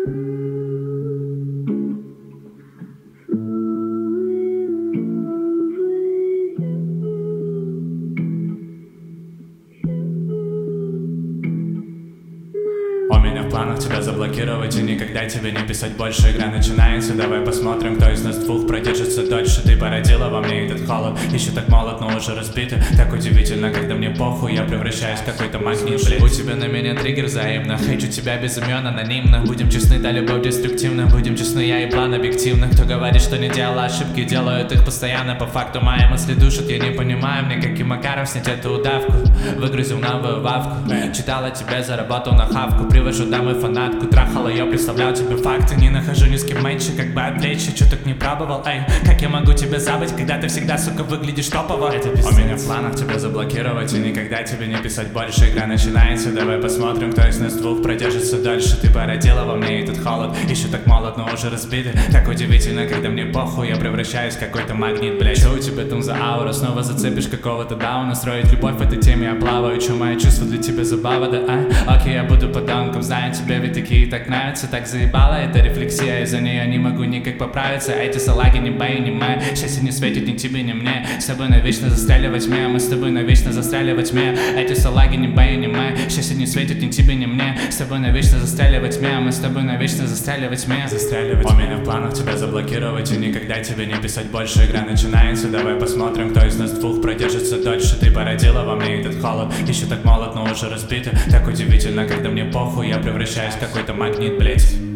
У меня в планах тебя заблокировать и никогда тебе не писать больше. Игра начинается, давай посмотрим, кто из нас двух продержится дольше. Ты породила во мне этот холод, еще так молод, но уже разбитый. Так удивительно, когда мне похуй, я превращаюсь в какой-то магнит, блядь. У тебя на меня триггер взаимно, хейчу тебя без имен, анонимно. Будем честны, да, любовь деструктивна. Будем честны, я и план объективно. Кто говорит, что не делал ошибки, делают их постоянно. По факту мои мысли душат, я не понимаю, мне каким макаром снять эту удавку. Выгрузил новую вавку, читала тебя, заработал на хавку. Привожу домой фанатку, трахала ее, представлял тебе факты. Не нахожу ни с кем меньше, как бы отвлечься. Чё так не пробовал, эй, как я могу тебя забыть, когда ты всегда, сука, выглядишь топово. Это пиздец. У меня в планах тебя заблокировать и никогда тебе не писать больше. Игра начинается, давай посмотрим, кто из нас двух продержится дольше. Ты породила во мне этот холод, еще так молод, но уже разбитый. Так удивительно, когда мне похуй, я превращаюсь в какой-то магнит, блядь. Что у тебя там за аура, снова зацепишь какого-то дауна. Строить любовь в этой теме я плаваю, чё мои чувства для тебя забава, да, окей, я буду подонком, знаю, тебе ведь такие так нравятся. Так заебала эта рефлексия, из-за нее не могу никак поправиться. Эти салаги не бои, не мы, счастье не светит ни тебе, ни мне. С тобой навечно застряли во тьме, мы с тобой навечно застряли во тьме. Эти салаги не бои, не мы, счастье не светит ни тебе, ни мне. С тобой навечно застряли во тьме, мы с тобой навечно застряли во тьме. У меня в планах тебя заблокировать и никогда тебе не писать больше. Игра начинается, давай посмотрим, кто из нас двух продержится дольше. Ты породила во мне этот холод, еще так молод, но уже разбитый. Так удивительно, когда мне похуй, я превращаюсь в какой-то магнит, блять.